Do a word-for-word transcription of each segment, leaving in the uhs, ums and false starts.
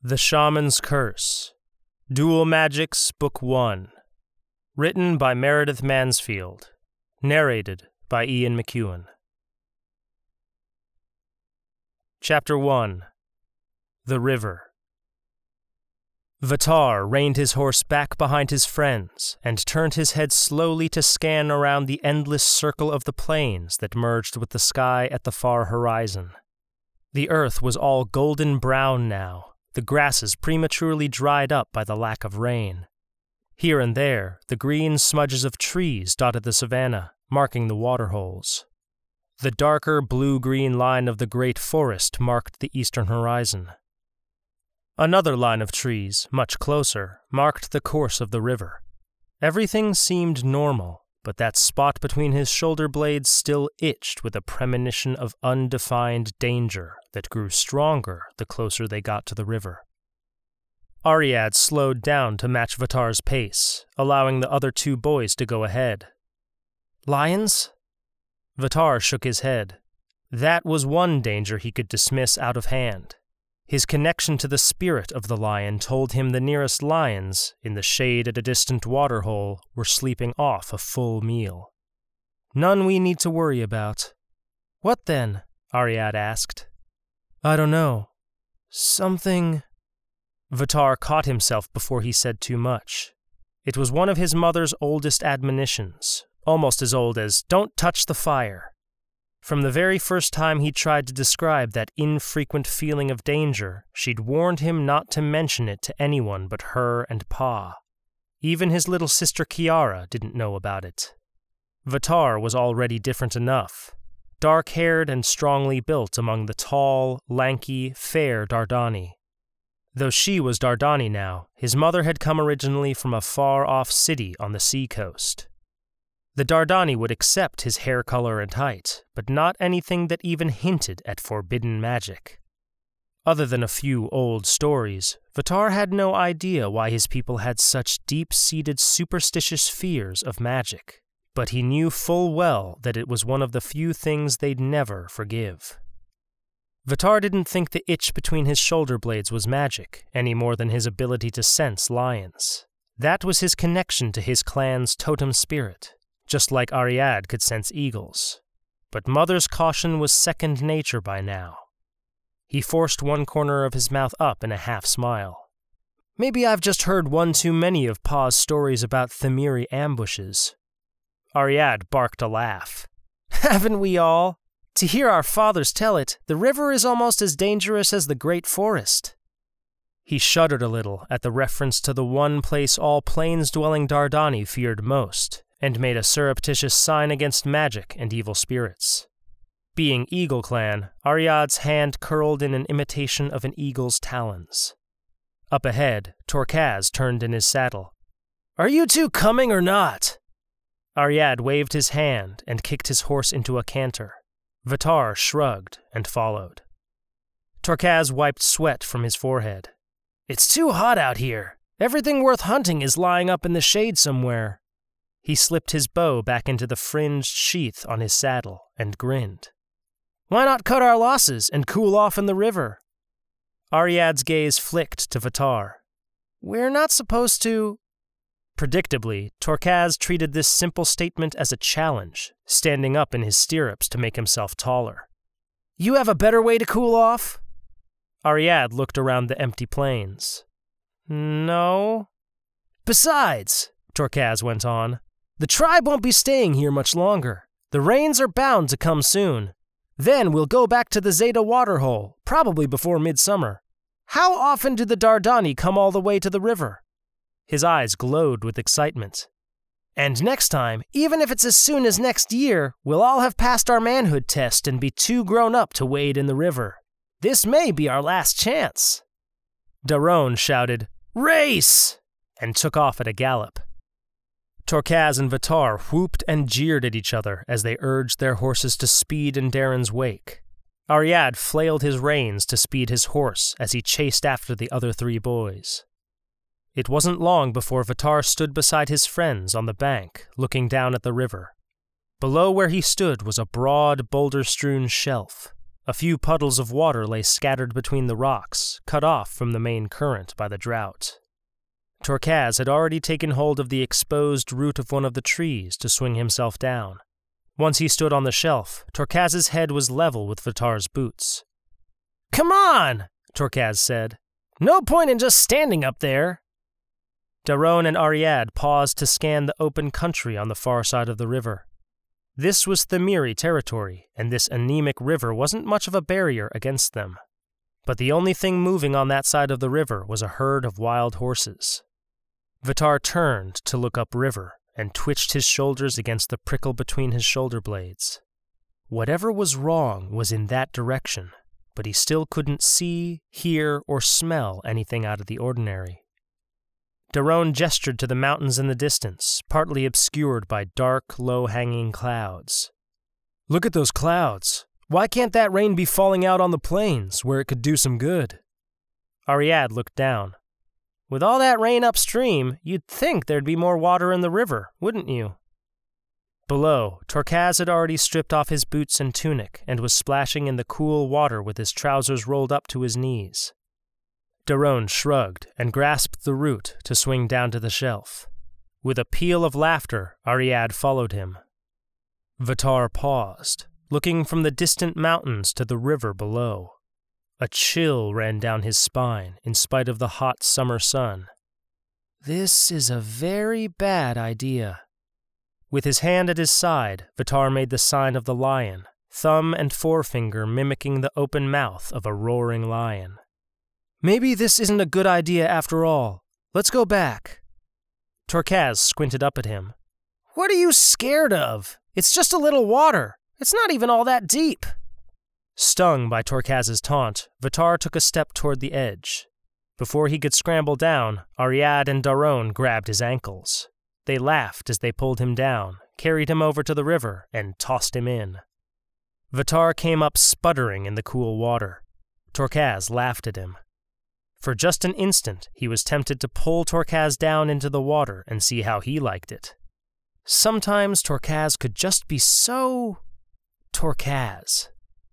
The Shaman's Curse, Dual Magics, Book one. Written by Meredith Mansfield. Narrated by Ian McEwan. Chapter one. The River. Vatar reined his horse back behind his friends and turned his head slowly to scan around the endless circle of the plains that merged with the sky at the far horizon. The earth was all golden brown now, the grasses prematurely dried up by the lack of rain. Here and there, the green smudges of trees dotted the savanna, marking the waterholes. The darker blue-green line of the great forest marked the eastern horizon. Another line of trees, much closer, marked the course of the river. Everything seemed normal, but that spot between his shoulder blades still itched with a premonition of undefined danger that grew stronger the closer they got to the river. Ariad slowed down to match Vatar's pace, allowing the other two boys to go ahead. "Lions?" Vatar shook his head. That was one danger he could dismiss out of hand. His connection to the spirit of the lion told him the nearest lions, in the shade at a distant waterhole, were sleeping off a full meal. "None we need to worry about." "What then?" Ariad asked. "I don't know. Something—" Vatar caught himself before he said too much. It was one of his mother's oldest admonitions, almost as old as, "Don't touch the fire." From the very first time he tried to describe that infrequent feeling of danger, she'd warned him not to mention it to anyone but her and Pa. Even his little sister Kiara didn't know about it. Vatar was already different enough, dark-haired and strongly built among the tall, lanky, fair Dardani. Though she was Dardani now, his mother had come originally from a far-off city on the seacoast. The Dardani would accept his hair color and height, but not anything that even hinted at forbidden magic. Other than a few old stories, Vatar had no idea why his people had such deep-seated superstitious fears of magic, but he knew full well that it was one of the few things they'd never forgive. Vatar didn't think the itch between his shoulder blades was magic, any more than his ability to sense lions. That was his connection to his clan's totem spirit, just like Ariad could sense eagles. But Mother's caution was second nature by now. He forced one corner of his mouth up in a half-smile. "Maybe I've just heard one too many of Pa's stories about Themiri ambushes." Ariad barked a laugh. "Haven't we all? To hear our fathers tell it, the river is almost as dangerous as the great forest." He shuddered a little at the reference to the one place all plains-dwelling Dardani feared most, and made a surreptitious sign against magic and evil spirits. Being Eagle Clan, Ariad's hand curled in an imitation of an eagle's talons. Up ahead, Torkaz turned in his saddle. "Are you two coming or not?" Ariad waved his hand and kicked his horse into a canter. Vatar shrugged and followed. Torkaz wiped sweat from his forehead. "It's too hot out here. Everything worth hunting is lying up in the shade somewhere." He slipped his bow back into the fringed sheath on his saddle and grinned. "Why not cut our losses and cool off in the river?" Ariad's gaze flicked to Vatar. "We're not supposed to—" Predictably, Torkaz treated this simple statement as a challenge, standing up in his stirrups to make himself taller. "You have a better way to cool off?" Ariad looked around the empty plains. "No." "Besides," Torkaz went on, "the tribe won't be staying here much longer. The rains are bound to come soon. Then we'll go back to the Zeta waterhole, probably before midsummer. How often do the Dardani come all the way to the river?" His eyes glowed with excitement. "And next time, even if it's as soon as next year, we'll all have passed our manhood test and be too grown up to wade in the river. This may be our last chance." Daron shouted, "Race!" and took off at a gallop. Torkaz and Vatar whooped and jeered at each other as they urged their horses to speed in Darren's wake. Ariad flailed his reins to speed his horse as he chased after the other three boys. It wasn't long before Vatar stood beside his friends on the bank, looking down at the river. Below where he stood was a broad, boulder-strewn shelf. A few puddles of water lay scattered between the rocks, cut off from the main current by the drought. Torkaz had already taken hold of the exposed root of one of the trees to swing himself down. Once he stood on the shelf, Torkaz's head was level with Vatar's boots. "Come on," Torkaz said. "No point in just standing up there." Daron and Ariad paused to scan the open country on the far side of the river. This was Themiri territory, and this anemic river wasn't much of a barrier against them. But the only thing moving on that side of the river was a herd of wild horses. Vatar turned to look upriver and twitched his shoulders against the prickle between his shoulder blades. Whatever was wrong was in that direction, but he still couldn't see, hear, or smell anything out of the ordinary. Daron gestured to the mountains in the distance, partly obscured by dark, low-hanging clouds. "Look at those clouds. Why can't that rain be falling out on the plains, where it could do some good?" Ariad looked down. "With all that rain upstream, you'd think there'd be more water in the river, wouldn't you?" Below, Torkaz had already stripped off his boots and tunic and was splashing in the cool water with his trousers rolled up to his knees. Daron shrugged and grasped the root to swing down to the shelf. With a peal of laughter, Ariad followed him. Vatar paused, looking from the distant mountains to the river below. A chill ran down his spine in spite of the hot summer sun. "This is a very bad idea." With his hand at his side, Vatar made the sign of the lion, thumb and forefinger mimicking the open mouth of a roaring lion. "Maybe this isn't a good idea after all. Let's go back." Torkaz squinted up at him. "What are you scared of? It's just a little water. It's not even all that deep." Stung by Torkaz's taunt, Vatar took a step toward the edge. Before he could scramble down, Ariad and Daron grabbed his ankles. They laughed as they pulled him down, carried him over to the river, and tossed him in. Vatar came up sputtering in the cool water. Torkaz laughed at him. For just an instant, he was tempted to pull Torkaz down into the water and see how he liked it. Sometimes Torkaz could just be so... Torkaz.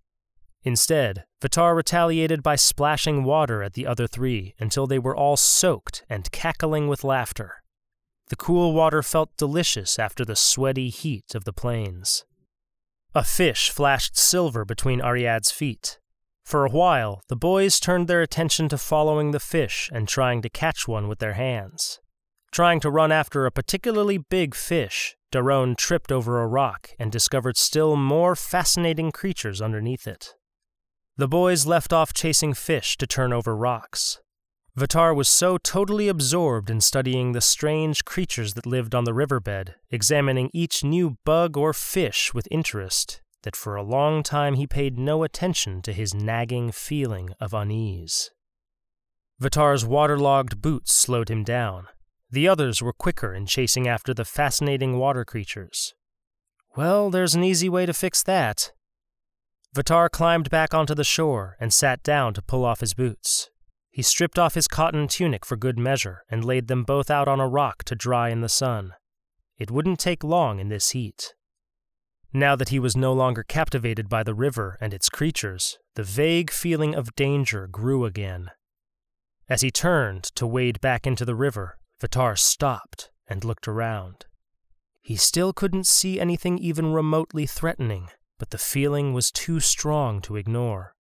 Instead, Vatar retaliated by splashing water at the other three until they were all soaked and cackling with laughter. The cool water felt delicious after the sweaty heat of the plains. A fish flashed silver between Ariad's feet. For a while, the boys turned their attention to following the fish and trying to catch one with their hands. Trying to run after a particularly big fish, Daron tripped over a rock and discovered still more fascinating creatures underneath it. The boys left off chasing fish to turn over rocks. Vatar was so totally absorbed in studying the strange creatures that lived on the riverbed, examining each new bug or fish with interest, that for a long time he paid no attention to his nagging feeling of unease. Vatar's waterlogged boots slowed him down. The others were quicker in chasing after the fascinating water creatures. Well, there's an easy way to fix that. Vatar climbed back onto the shore and sat down to pull off his boots. He stripped off his cotton tunic for good measure and laid them both out on a rock to dry in the sun. It wouldn't take long in this heat. Now that he was no longer captivated by the river and its creatures, the vague feeling of danger grew again. As he turned to wade back into the river, Vatar stopped and looked around. He still couldn't see anything even remotely threatening, but the feeling was too strong to ignore.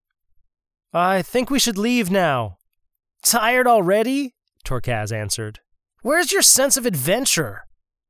"I think we should leave now." "Tired already?" Torkaz answered. "Where's your sense of adventure?"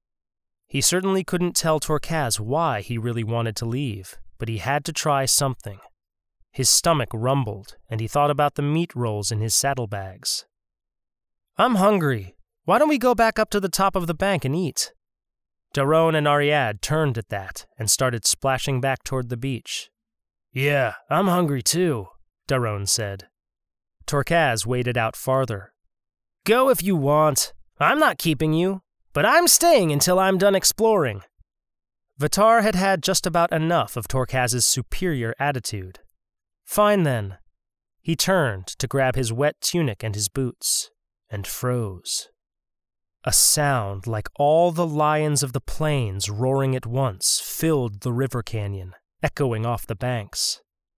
He certainly couldn't tell Torkaz why he really wanted to leave, but he had to try something. His stomach rumbled, and he thought about the meat rolls in his saddlebags. "I'm hungry. Why don't we go back up to the top of the bank and eat?" Daron and Ariad turned at that and started splashing back toward the beach. "Yeah, I'm hungry too," Daron said. Torkaz waded out farther. "Go if you want. I'm not keeping you, but I'm staying until I'm done exploring." Vatar had had just about enough of Torkaz's superior attitude. Fine then. He turned to grab his wet tunic and his boots, and froze. A sound like all the lions of the plains roaring at once filled the river canyon, echoing off the banks.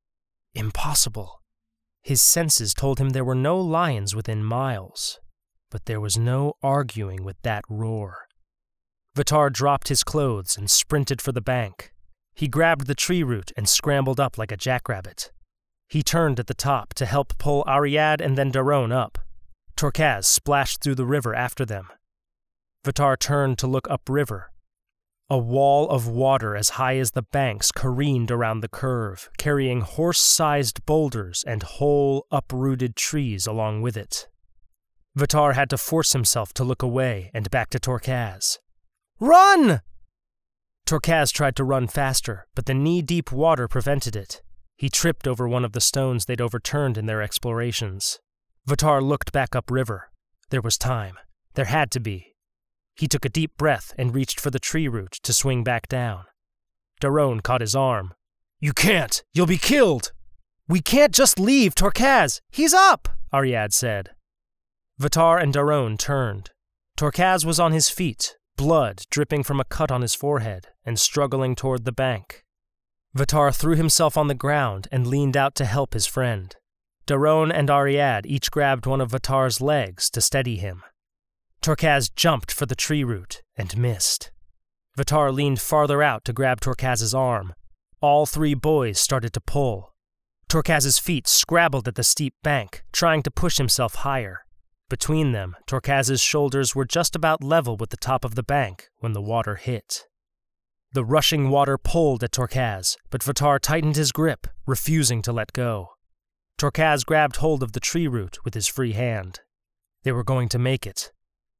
Impossible. His senses told him there were no lions within miles, but there was no arguing with that roar. Vitar dropped his clothes and sprinted for the bank. He grabbed the tree root and scrambled up like a jackrabbit. He turned at the top to help pull Ariad and then Daron up. Torkaz splashed through the river after them. Vitar turned to look upriver. A wall of water as high as the banks careened around the curve, carrying horse-sized boulders and whole, uprooted trees along with it. Vitar had to force himself to look away and back to Torkaz. "Run!" Torkaz tried to run faster, but the knee-deep water prevented it. He tripped over one of the stones they'd overturned in their explorations. Vitar looked back upriver. There was time. There had to be. He took a deep breath and reached for the tree root to swing back down. Daron caught his arm. "You can't! You'll be killed!" "We can't just leave Torkaz! He's up!" Ariad said. Vitar and Daron turned. Torkaz was on his feet, blood dripping from a cut on his forehead, and struggling toward the bank. Vitar threw himself on the ground and leaned out to help his friend. Daron and Ariad each grabbed one of Vitar's legs to steady him. Torkaz jumped for the tree root and missed. Vitar leaned farther out to grab Torkaz's arm. All three boys started to pull. Torkaz's feet scrabbled at the steep bank, trying to push himself higher. Between them, Torkaz's shoulders were just about level with the top of the bank when the water hit. The rushing water pulled at Torkaz, but Vitar tightened his grip, refusing to let go. Torkaz grabbed hold of the tree root with his free hand. They were going to make it.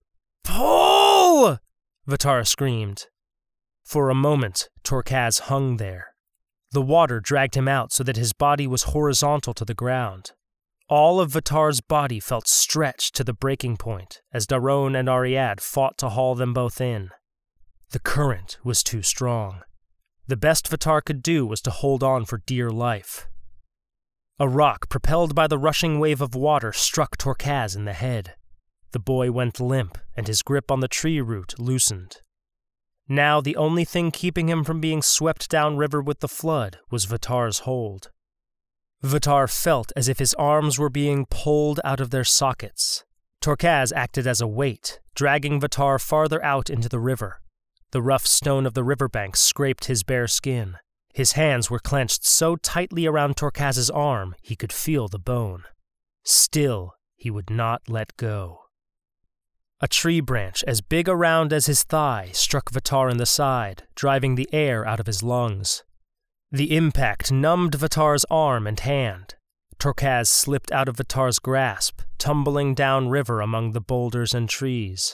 "Pull!" Vitar screamed. For a moment, Torkaz hung there. The water dragged him out so that his body was horizontal to the ground. All of Vitar's body felt stretched to the breaking point as Daron and Ariad fought to haul them both in. The current was too strong. The best Vitar could do was to hold on for dear life. A rock propelled by the rushing wave of water struck Torkaz in the head. The boy went limp, and his grip on the tree root loosened. Now the only thing keeping him from being swept downriver with the flood was Vitar's hold. Vitar felt as if his arms were being pulled out of their sockets. Torkaz acted as a weight, dragging Vitar farther out into the river. The rough stone of the riverbank scraped his bare skin. His hands were clenched so tightly around Torkaz's arm he could feel the bone. Still, he would not let go. A tree branch as big around as his thigh struck Vitar in the side, driving the air out of his lungs. The impact numbed Vitar's arm and hand. Torkaz slipped out of Vitar's grasp, tumbling downriver among the boulders and trees.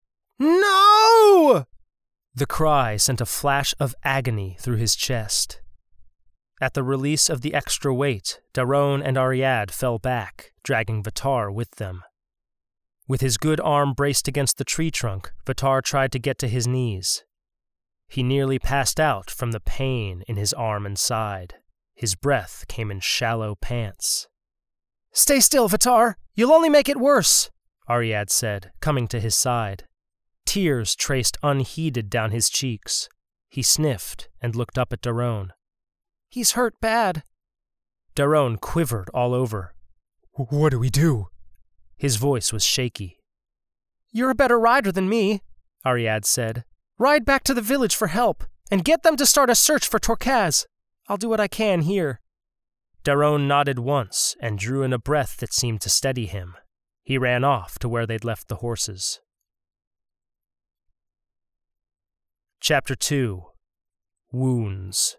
"No!" The cry sent a flash of agony through his chest. At the release of the extra weight, Daron and Ariad fell back, dragging Vitar with them. With his good arm braced against the tree trunk, Vitar tried to get to his knees. He nearly passed out from the pain in his arm and side. His breath came in shallow pants. "Stay still, Vitar! You'll only make it worse," Ariad said, coming to his side. Tears traced unheeded down his cheeks. He sniffed and looked up at Daron. "He's hurt bad." Daron quivered all over. "What do we do?" His voice was shaky. "You're a better rider than me," Ariad said. "Ride back to the village for help, and get them to start a search for Torkaz. I'll do what I can here." Daron nodded once and drew in a breath that seemed to steady him. He ran off to where they'd left the horses. Chapter two. Wounds.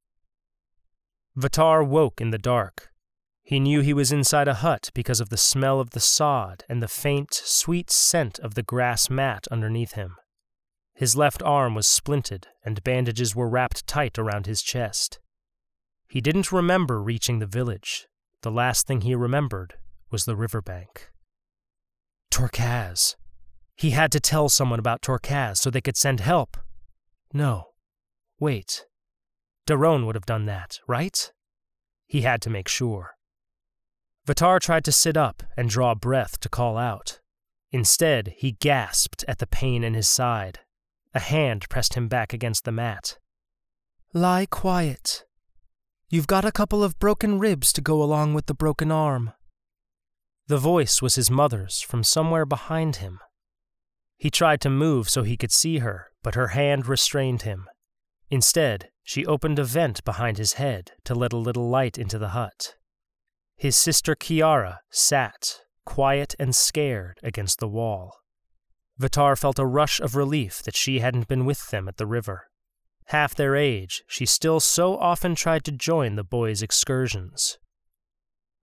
Vitar woke in the dark. He knew he was inside a hut because of the smell of the sod and the faint, sweet scent of the grass mat underneath him. His left arm was splinted, and bandages were wrapped tight around his chest. He didn't remember reaching the village. The last thing he remembered was the riverbank. Torkaz. He had to tell someone about Torkaz so they could send help. No. Wait. Daron would have done that, right? He had to make sure. Vitar tried to sit up and draw breath to call out. Instead, he gasped at the pain in his side. A hand pressed him back against the mat. "Lie quiet." You've got a couple of broken ribs to go along with the broken arm." The voice was his mother's from somewhere behind him. He tried to move so he could see her, but her hand restrained him. Instead, she opened a vent behind his head to let a little light into the hut. His sister Kiara sat, quiet and scared, against the wall. Vitar felt a rush of relief that she hadn't been with them at the river. Half their age, she still so often tried to join the boys' excursions.